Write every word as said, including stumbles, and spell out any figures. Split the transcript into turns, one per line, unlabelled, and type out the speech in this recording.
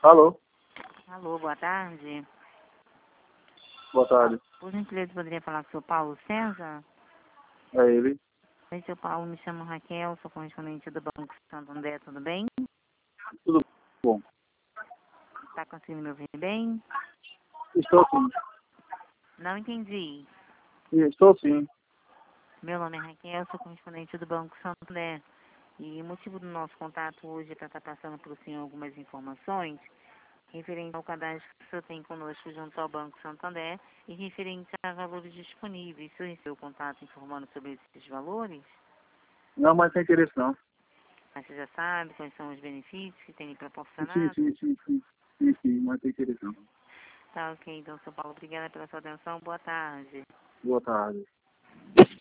Alô?
Alô, boa tarde.
Boa tarde.
Por gentileza, poderia falar com o seu Paulo César?
É ele?
Oi, seu Paulo, me chamo Raquel, sou correspondente do Banco Santander, tudo bem?
Tudo bom?
Está conseguindo me ouvir bem?
Estou sim.
Não entendi.
Estou sim.
Meu nome é Raquel, sou correspondente do Banco Santander. E o motivo do nosso contato hoje é para estar passando para o senhor algumas informações referente ao cadastro que o senhor tem conosco junto ao Banco Santander e referente a valores disponíveis. O senhor recebeu o contato informando sobre esses valores?
Não, mas sem interesse não.
Mas você já sabe quais são os benefícios que tem lhe
Sim,
proporcionado?
sim, sim, sim. Sim, sim, mas sem interesse não.
Tá ok, então, seu Paulo, obrigada pela sua atenção. Boa tarde.
Boa tarde.